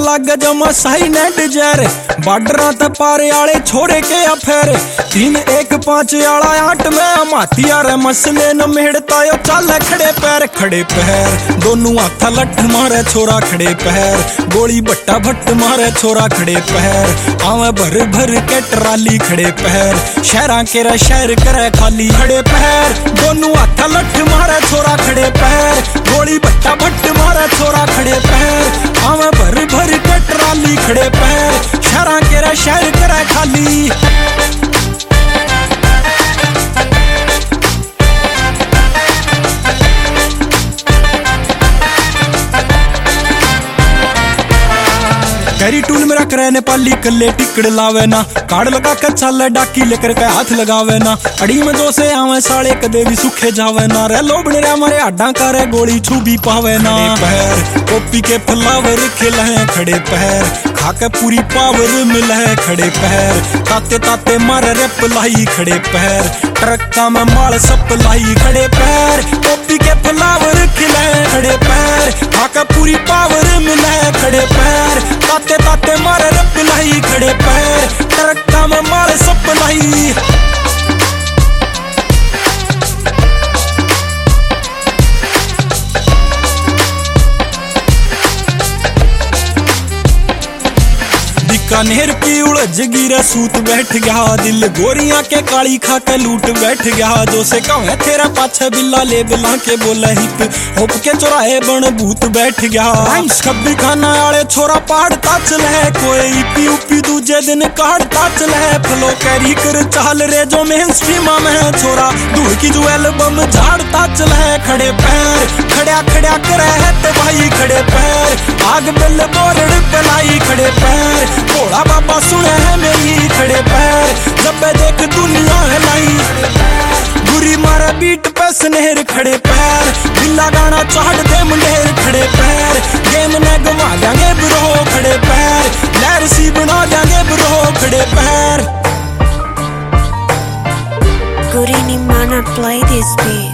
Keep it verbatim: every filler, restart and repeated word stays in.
लागे जमा साई ने डिजायर बार्डर ते पारे आले छोरे के अफेर तीन एक पांच आला आठ में मातिया रे मसले न मेड़ता यो चाले खड़े पैर खड़े पैर दोनों हाथा लठ मारे छोरा खड़े पैर गोली बट्टा भट्ट मारे छोरा खड़े पैर आवे भर भर के ट्राली खड़े पैर शहरा के रे शहर करे खाली खड़े पैर दोनों हाथा लठ मारे छोरा खड़े पैर गोली बट्टा भट्ट मारे छोरा खड़े पैर आवे भर भर के ट्राली खड़े पैर शहरा के रे शहर करे खाली। कैरी टूल मेरा करे नेपाली कल्ले टिकड़ लावे ना कार्ड लगा के चल डाकी लेकर के हाथ लगावे ना अड़ी में दो से आवे साले कदे भी सूखे जावे ना रे लोबड़ रे हमारे आडा करे गोली छुबी पावे ना पैर कॉपी के फ्लावर खिले खड़े पैर खाके पूरी पावर मिले खड़े पैर ताते ताते मारे रे पलाई खड़े पैर ट्रक्का में माल सप्लाई खड़े पैर कॉपी के फ्लावर खिले खड़े पैर खाके पूरी पावर मिले खड़े पैर ताते ताते मारे रे पलाई खड़े पैर ट्रक्का में माल सप्लाई। कान्हेर की उलझ गिरा सूत बैठ गया दिल गोरियां के काली खा के लूट बैठ गया जो से कहे तेरा पाछे बिल्ला ले बिला के बोला हिप होप के चौराहे बन भूत बैठ गया कभी खाना आले छोरा पहाड़ता चल है कोई पी उपी दूजे दिन काटता चल है फ्लो कैरी कर चाल रे जो मेन स्ट्रीमा में छोरा दूर की जो एल्बम झाड़ता चल है खड़े पैर खड़ा खड़ा करे है ते भाई खड़े पैर आग बिल बोरड़ पलाई खड़े पैर भोला बाबा सुने है मेरी खड़े पैर जब देख दुनिया हिलाई बुरी मारे बीट पे स्नेहर खड़े पैर बिल्ला गाना चाट दे मुंडेर खड़े पैर गेम ने गवा देंगे ब्रो खड़े पैर लहर सी बना देंगे ब्रो खड़े पैर। Good evening, man, I play this beat.